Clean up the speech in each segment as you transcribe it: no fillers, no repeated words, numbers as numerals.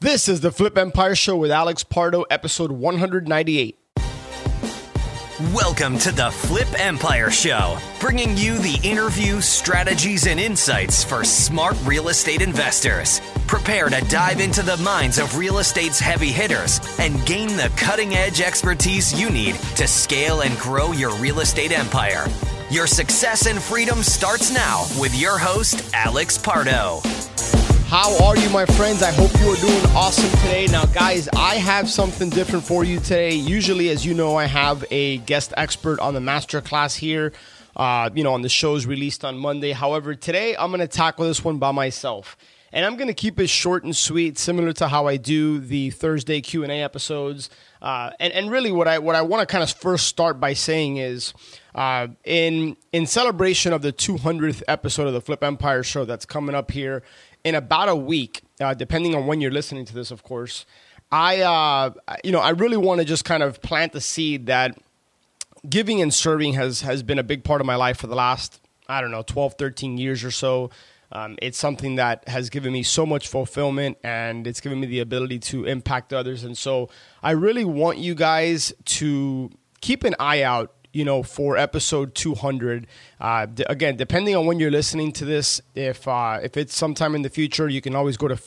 This is the Flip Empire Show with Alex Pardo, episode 198. Welcome to the Flip Empire Show, bringing you the interviews, strategies, and insights for smart real estate investors. Prepare to dive into the minds of real estate's heavy hitters and gain the cutting-edge expertise you need to scale and grow your real estate empire. Your success and freedom starts now with your host, Alex Pardo. How are you, my friends? I hope you are doing awesome today. Now, guys, I have something different for you today. Usually, as you know, I have a guest expert on the masterclass here, on the shows released on Monday. However, today I'm going to tackle this one by myself. And I'm going to keep it short and sweet, similar to how I do the Thursday Q&A episodes. And really what I want to kind of first start by saying is, in celebration of the 200th episode of the Flip Empire Show that's coming up here in about a week, depending on when you're listening to this, of course, I really want to just kind of plant the seed that giving and serving has been a big part of my life for the last, 12, 13 years or so. It's something that has given me so much fulfillment, and it's given me the ability to impact others. And so I really want you guys to keep an eye out, for episode 200. Again, depending on when you're listening to this, if it's sometime in the future, you can always go to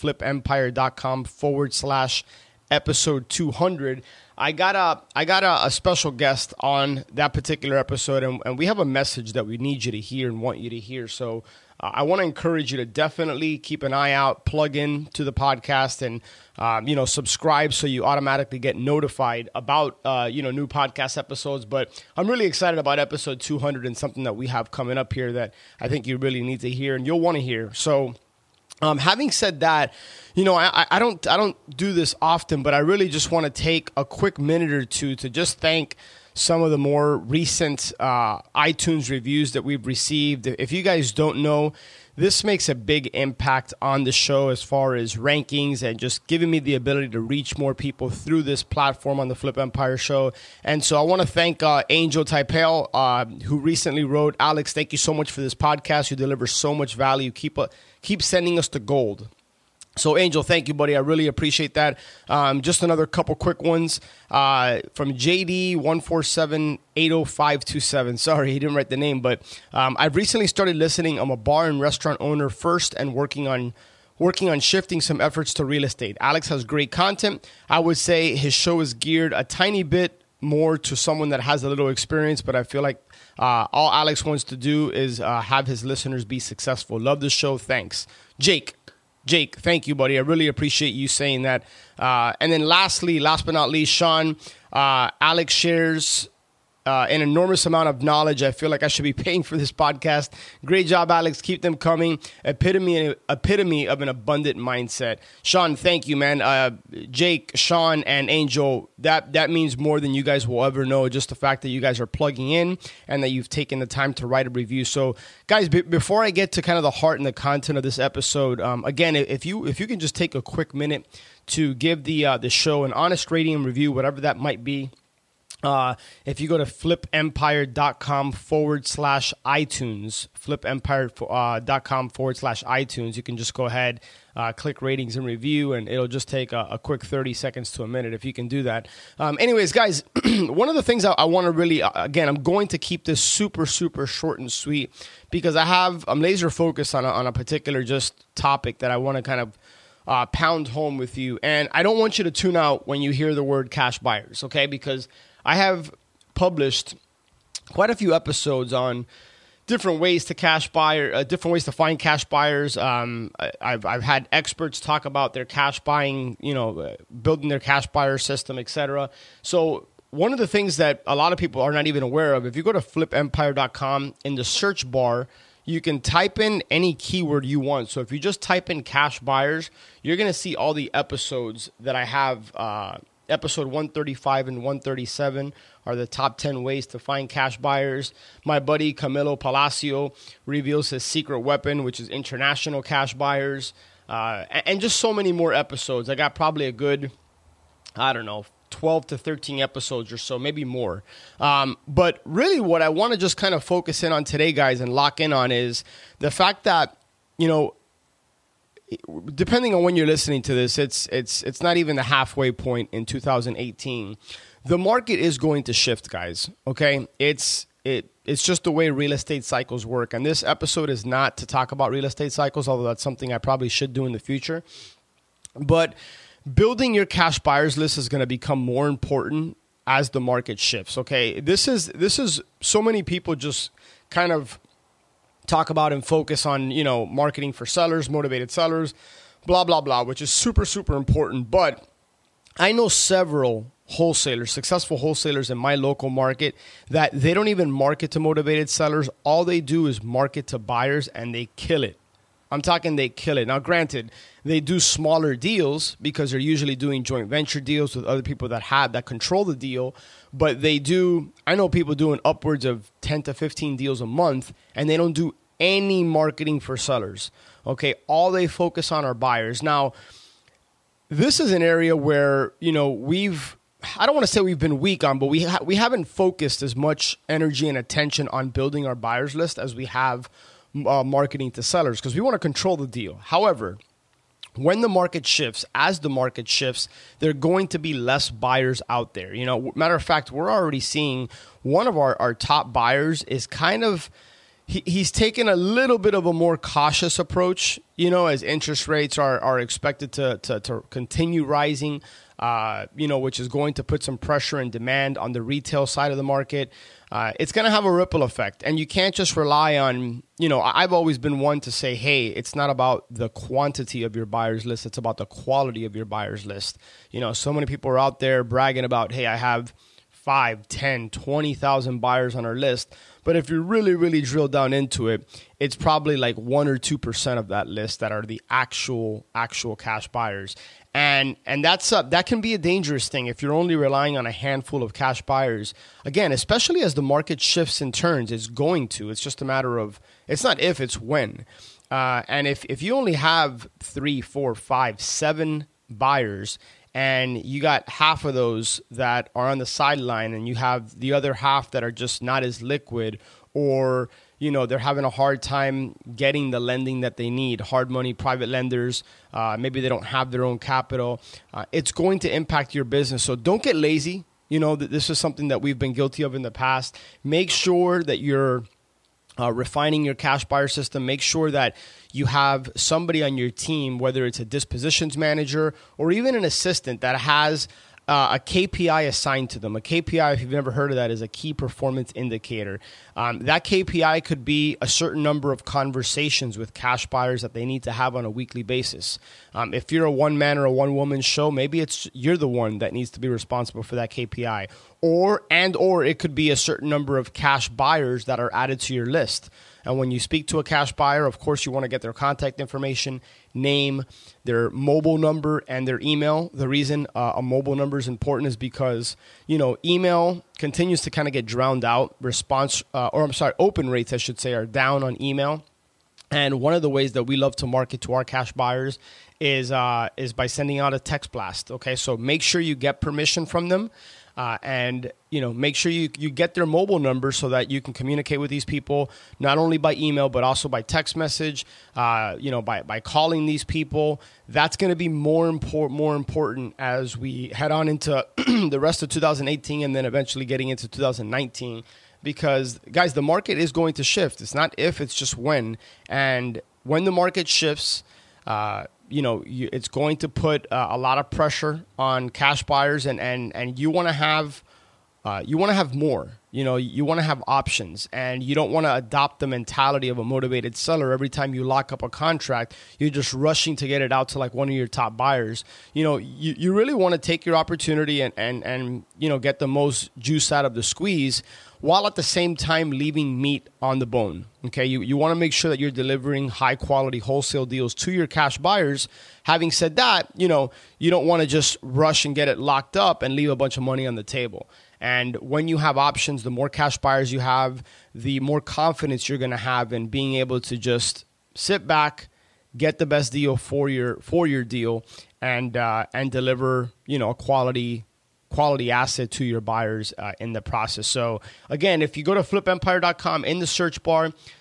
flipempire.com/episode 200. I got a special guest on that particular episode, and we have a message that we need you to hear and want you to hear. So I want to encourage you to definitely keep an eye out, plug in to the podcast, and subscribe so you automatically get notified about new podcast episodes. But I'm really excited about episode 200 and something that we have coming up here that I think you really need to hear and you'll want to hear. So having said that, I don't do this often, but I really just want to take a quick minute or two to just thank some of the more recent iTunes reviews that we've received. If you guys don't know, this makes a big impact on the show as far as rankings and just giving me the ability to reach more people through this platform on the Flip Empire Show. And so I want to thank Angel Taipel, who recently wrote, "Alex, thank you so much for this podcast. You deliver so much value. Keep sending us the gold." So, Angel, thank you, buddy. I really appreciate that. Just another couple quick ones from JD14780527. Sorry, he didn't write the name, but I've recently started listening. I'm a bar and restaurant owner first and working on shifting some efforts to real estate. Alex has great content. I would say his show is geared a tiny bit more to someone that has a little experience, but I feel like all Alex wants to do is have his listeners be successful. Love the show. Thanks. Jake, thank you, buddy. I really appreciate you saying that. And then last but not least, Sean, Alex shares an enormous amount of knowledge. I feel like I should be paying for this podcast. Great job, Alex. Keep them coming. Epitome of an abundant mindset. Sean, thank you, man. Jake, Sean, and Angel, that means more than you guys will ever know. Just the fact that you guys are plugging in and that you've taken the time to write a review. So, guys, before I get to kind of the heart and the content of this episode, again, if you can just take a quick minute to give the show an honest rating and review, whatever that might be. If you go to flipempire.com/iTunes, flipempire.com/iTunes, you can just go ahead, click ratings and review, and it'll just take a quick 30 seconds to a minute if you can do that. Anyways, guys, one of the things I want to really, again, I'm going to keep this super, super short and sweet because I'm laser focused on a particular just topic that I want to kind of pound home with you. And I don't want you to tune out when you hear the word cash buyers, okay? Because I have published quite a few episodes on different ways to different ways to find cash buyers. I've had experts talk about their cash buying, building their cash buyer system, etc. So one of the things that a lot of people are not even aware of, if you go to flipempire.com, in the search bar, you can type in any keyword you want. So if you just type in cash buyers, you're going to see all the episodes that I have. Episode 135 and 137 are the top 10 ways to find cash buyers. My buddy Camilo Palacio reveals his secret weapon, which is international cash buyers, and just so many more episodes. I got probably a good, 12 to 13 episodes or so, maybe more. But really what I want to just kind of focus in on today, guys, and lock in on is the fact that, depending on when you're listening to this, it's not even the halfway point in 2018. The market is going to shift, guys. Okay, it's just the way real estate cycles work. And this episode is not to talk about real estate cycles, although that's something I probably should do in the future. But building your cash buyers list is going to become more important as the market shifts. Okay, this is so many people just kind of talk about and focus on, marketing for sellers, motivated sellers, blah, blah, blah, which is super, super important. But I know several wholesalers, successful wholesalers in my local market, that they don't even market to motivated sellers. All they do is market to buyers, and they kill it. I'm talking they kill it. Now, granted, they do smaller deals because they're usually doing joint venture deals with other people that control the deal. But I know people doing upwards of 10 to 15 deals a month, and they don't do any marketing for sellers. Okay, all they focus on are buyers. Now, this is an area where, I don't want to say we've been weak on, but we haven't focused as much energy and attention on building our buyers list as we have marketing to sellers, because we want to control the deal. However, when the market shifts, there are going to be less buyers out there. Matter of fact, we're already seeing one of our top buyers is kind of, he's taken a little bit of a more cautious approach, as interest rates are expected to continue rising, which is going to put some pressure and demand on the retail side of the market. It's going to have a ripple effect, and you can't just rely on, I've always been one to say, hey, it's not about the quantity of your buyers list, it's about the quality of your buyers list. So many people are out there bragging about, hey, I have 5, 10, 20,000 buyers on our list. But if you really, really drill down into it, it's probably like 1 or 2% of that list that are the actual cash buyers. And that can be a dangerous thing if you're only relying on a handful of cash buyers. Again, especially as the market shifts and turns, it's going to. It's just a matter of, it's not if, it's when. And if you only have 3, 4, 5, 7 buyers, and you got half of those that are on the sideline, and you have the other half that are just not as liquid, or they're having a hard time getting the lending that they need, hard money, private lenders, maybe they don't have their own capital, it's going to impact your business. So don't get lazy. This is something that we've been guilty of in the past. Make sure that you're refining your cash buyer system. Make sure that you have somebody on your team, whether it's a dispositions manager or even an assistant, that has a KPI assigned to them. A KPI, if you've never heard of that, is a key performance indicator. That KPI could be a certain number of conversations with cash buyers that they need to have on a weekly basis. If you're a one-man or a one-woman show, maybe you're the one that needs to be responsible for that KPI. Or it could be a certain number of cash buyers that are added to your list. And when you speak to a cash buyer, of course, you want to get their contact information, name, their mobile number, and their email. The reason a mobile number is important is because, email continues to kind of get drowned out. Open rates, I should say, are down on email. And one of the ways that we love to market to our cash buyers is by sending out a text blast. Okay, so make sure you get permission from them. And make sure you get their mobile number so that you can communicate with these people, not only by email, but also by text message, by calling these people. That's going to be more important as we head on into the rest of 2018 and then eventually getting into 2019. Because, guys, the market is going to shift. It's not if, it's just when. And when the market shifts, it's going to put a lot of pressure on cash buyers, and you want to have more. You want to have options, and you don't want to adopt the mentality of a motivated seller. Every time you lock up a contract, you're just rushing to get it out to like one of your top buyers. You really want to take your opportunity and get the most juice out of the squeeze, while at the same time leaving meat on the bone. Okay, you want to make sure that you're delivering high quality wholesale deals to your cash buyers. Having said that, you don't want to just rush and get it locked up and leave a bunch of money on the table. And when you have options, the more cash buyers you have, the more confidence you're going to have in being able to just sit back, get the best deal for your deal, and deliver a quality asset to your buyers in the process. So again, if you go to flipempire.com, in the search bar,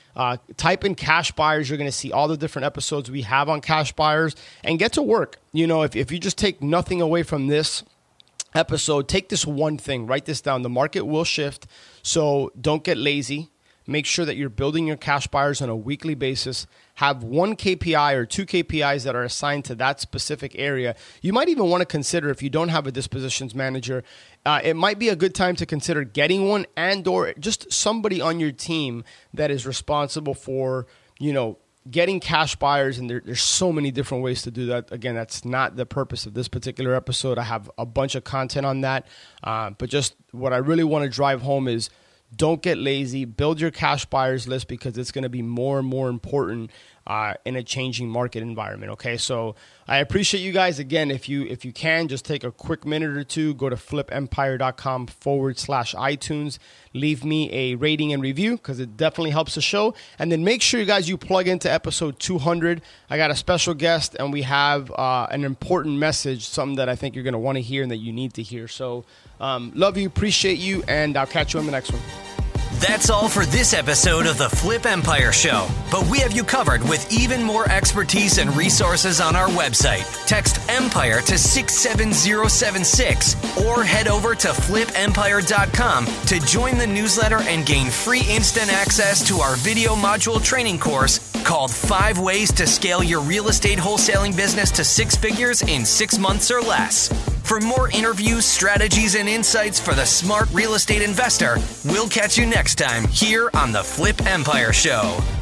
Type in cash buyers. You're going to see all the different episodes we have on cash buyers, and get to work. If you just take nothing away from this episode, take this one thing, write this down. The market will shift, so don't get lazy. Make sure that you're building your cash buyers on a weekly basis. Have one KPI or two KPIs that are assigned to that specific area. You might even want to consider, if you don't have a dispositions manager, it might be a good time to consider getting one, and or just somebody on your team that is responsible for, getting cash buyers. And there's so many different ways to do that. Again, that's not the purpose of this particular episode. I have a bunch of content on that. But just what I really want to drive home is, don't get lazy. Build your cash buyers list, because it's going to be more and more important in a changing market environment. Okay, so I appreciate you guys. Again, if you can, just take a quick minute or two, go to flipempire.com/iTunes. Leave me a rating and review, because it definitely helps the show. And then make sure you plug into episode 200. I got a special guest, and we have an important message, something that I think you're going to want to hear and that you need to hear. So love you, appreciate you, and I'll catch you on the next one. That's all for this episode of the Flip Empire Show, but we have you covered with even more expertise and resources on our website. Text EMPIRE to 67076 or head over to flipempire.com to join the newsletter and gain free instant access to our video module training course called 5 Ways to Scale Your Real Estate Wholesaling Business to 6 Figures in 6 months or less. For more interviews, strategies, and insights for the smart real estate investor, we'll catch you next time here on the Flip Empire Show.